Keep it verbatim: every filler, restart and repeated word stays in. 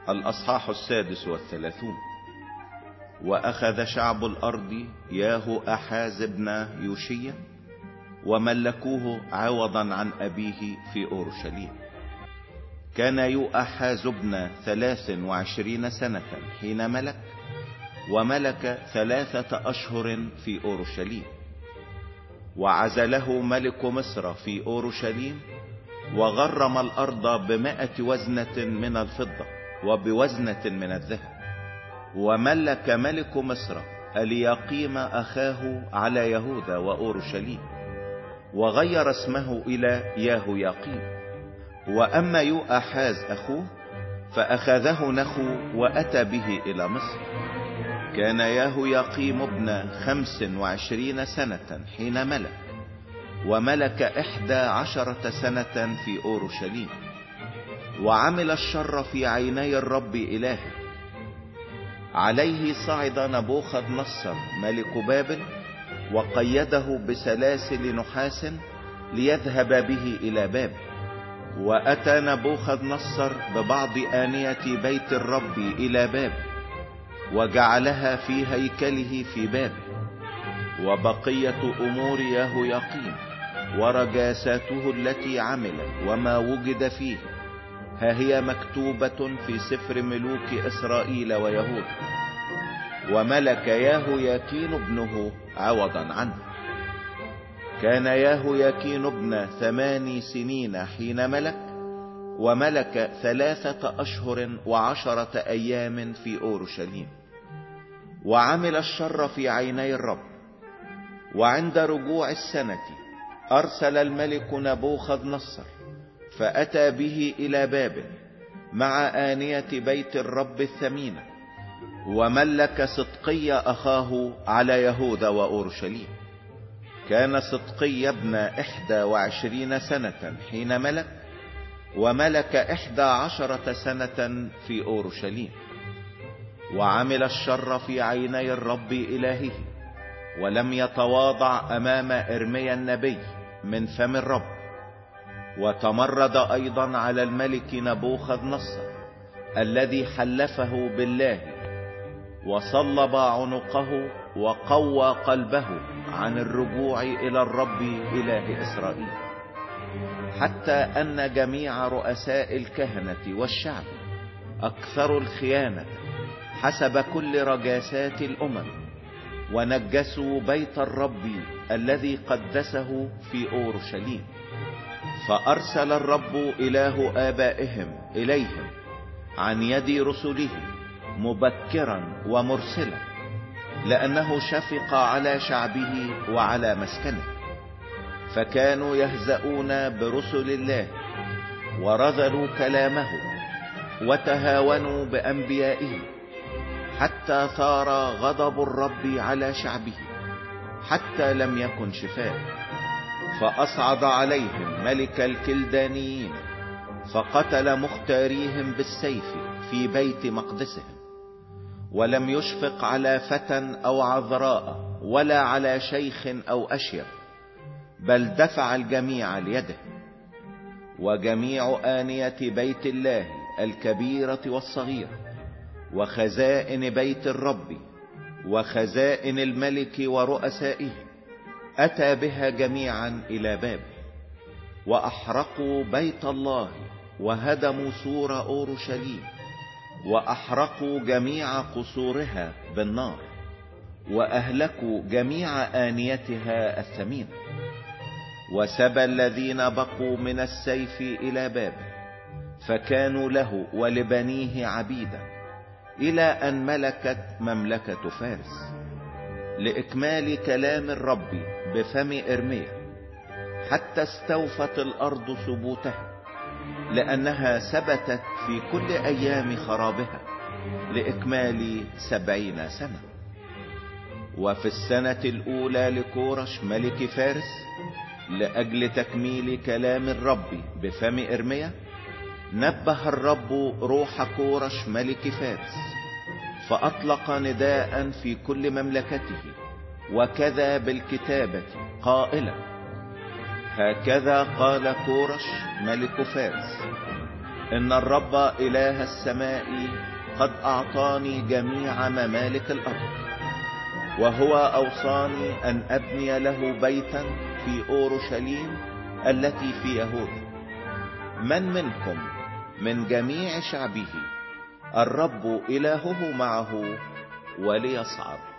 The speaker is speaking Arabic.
الأصحاح السادس والثلاثون. وأخذ شعب الأرض ياهو أحاز ابن يوشيا وملكوه عوضا عن أبيه في أورشليم. كان يؤحاز ابن ثلاث وعشرين سنة حين ملك، وملك ثلاثة أشهر في أورشليم. وعزله ملك مصر في أورشليم، وغرم الأرض بمائة وزنة من الفضة وبوزنة من الذهب. وملك ملك مصر الياقيم أخاه على يهوذا وأورشليم، وغير اسمه إلى ياهوياقيم. وأما يؤحاز أخوه فأخذه نخو وأتى به إلى مصر. كان ياهوياقيم ابن خمس وعشرين سنة حين ملك، وملك إحدى عشرة سنة في أورشليم. وعمل الشر في عيني الرب إلهه. عليه صعد نبوخذ نصر ملك بابل، وقيده بسلاسل نحاس ليذهب به إلى بابل. وأتى نبوخذ نصر ببعض آنية بيت الرب إلى بابل، وجعلها في هيكله في بابل. وبقية أمور ياهوياقيم ورجاساته التي عمل وما وجد فيه، ها هي مكتوبة في سفر ملوك إسرائيل ويهوذا. وملك ياهوياكين ابنه عوضا عنه. كان ياهوياكين ابن ثمان سنين حين ملك، وملك ثلاثة أشهر وعشرة أيام في أورشليم. وعمل الشر في عيني الرب. وعند رجوع السنة أرسل الملك نبوخذ نصر فأتى به إلى بابل مع آنية بيت الرب الثمينة. وملك صدقي أخاه على يهوذا وأورشليم. كان صدقي ابن إحدى وعشرين سنة حين ملك، وملك إحدى عشرة سنة في أورشليم. وعمل الشر في عيني الرب إلهه، ولم يتواضع أمام إرميا النبي من فم الرب. وتمرد أيضا على الملك نبوخذ نصر الذي حلفه بالله، وصلب عنقه وقوى قلبه عن الرجوع إلى الرب إله إسرائيل، حتى أن جميع رؤساء الكهنة والشعب أكثروا الخيانة حسب كل رجاسات الأمم، ونجسوا بيت الرب الذي قدسه في أورشليم. فأرسل الرب إله آبائهم إليهم عن يد رسله مبكرا ومرسلا، لأنه شفق على شعبه وعلى مسكنه. فكانوا يهزؤون برسل الله، ورذلوا كلامه، وتهاونوا بأنبيائه، حتى ثار غضب الرب على شعبه، حتى لم يكن شفاء. فأصعد عليهم ملك الكلدانيين، فقتل مختاريهم بالسيف في بيت مقدسهم. ولم يشفق على فتى أو عذراء، ولا على شيخ أو أشيب، بل دفع الجميع ليده. وجميع آنية بيت الله الكبيرة والصغيرة، وخزائن بيت الرب، وخزائن الملك ورؤسائه، أتى بها جميعا إلى بابل. وأحرقوا بيت الله، وهدموا سور أورشليم، وأحرقوا جميع قصورها بالنار، وأهلكوا جميع آنيتها الثمينة. وسبى الذين بقوا من السيف إلى بابل، فكانوا له ولبنيه عبيدا، إلى أن ملكت مملكة فارس، لإكمال كلام الرب بفم إرميا، حتى استوفت الأرض ثبوتها، لأنها ثبتت في كل أيام خرابها لإكمال سبعين سنة. وفي السنة الأولى لكورش ملك فارس، لأجل تكميل كلام الرب بفم إرميا، نبه الرب روح كورش ملك فارس، فأطلق نداء في كل مملكته، وكذا بالكتابة قائلا: هكذا قال كورش ملك فارس: إن الرب إله السماء قد أعطاني جميع ممالك الأرض، وهو أوصاني أن أبني له بيتا في أورشليم التي في يهوذا. من منكم من جميع شعبه الرب إلهه معه وليصعد.